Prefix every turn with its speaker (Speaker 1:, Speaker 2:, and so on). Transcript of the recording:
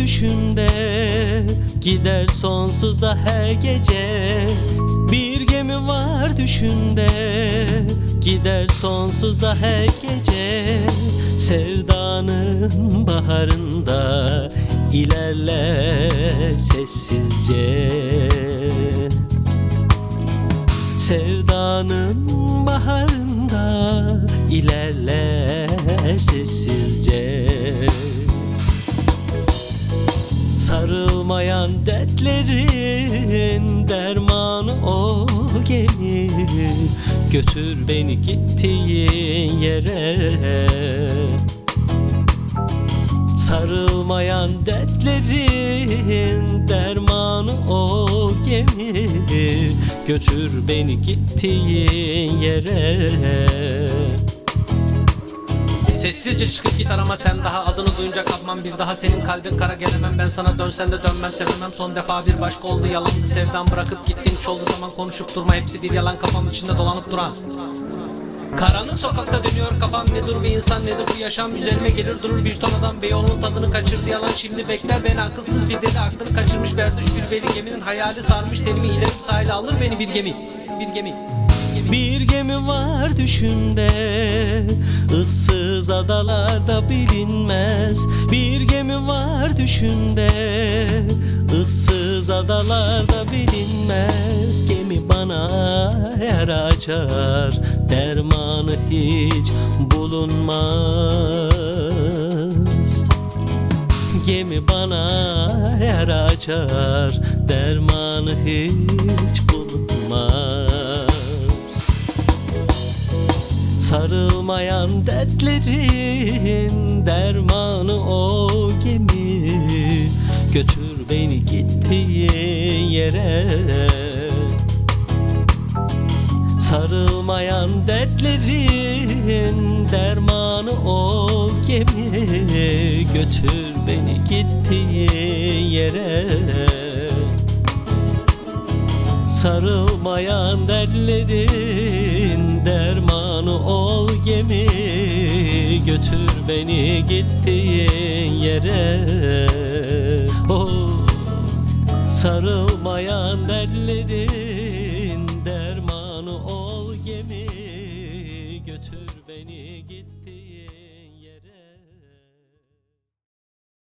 Speaker 1: düşümde, gider sonsuza her gece. Bir gemi var düşümde, gider sonsuza her gece. Sevdanın baharında ilerle sessizce. Sevdanın baharında ilerler sessizce. Sarılmayan dertlerin dermanı o gemi. Götür beni gittiğin yere. Sarılmayan dertlerin dermanı o gemi. Götür beni gittiğin yere.
Speaker 2: Sessizce çıkıp git arama sen daha. Adını duyunca kapmam bir daha. Senin kalbin kara gelemem ben sana. Dönsen de dönmem sevemem. Son defa bir başka oldu yalandı sevdam. Bırakıp gittin hiç oldu zaman konuşup durma. Hepsi bir yalan kafamın içinde dolanıp duran. Karanlık sokakta dönüyor kafam. Nedir bir insan nedir bu yaşam. Üzerime gelir durur bir ton adam. Beyoğlu'nun tadını kaçırdı yalan. Şimdi bekler beni akılsız bir deli. Aklını kaçırmış berduş bir veli. Geminin hayali sarmış tenimi. İlerip sahile alır beni bir gemi. Bir gemi.
Speaker 1: Bir gemi var düşümde, ıssız adalarda bilinmez. Bir gemi var düşümde, ıssız adalarda bilinmez. Gemi bana yer açar, dermanı hiç bulunmaz. Gemi bana yer açar, dermanı hiç bulunmaz. Sarılmayan dertlerin dermanı o gemi. Götür beni gittiğin yere. Sarılmayan dertlerin dermanı o gemi. Götür beni gittiğin yere. Sarılmayan dertlerin dermanı ol gemi. Götür beni gittiğin yere. Oh, sarılmayan dertlerin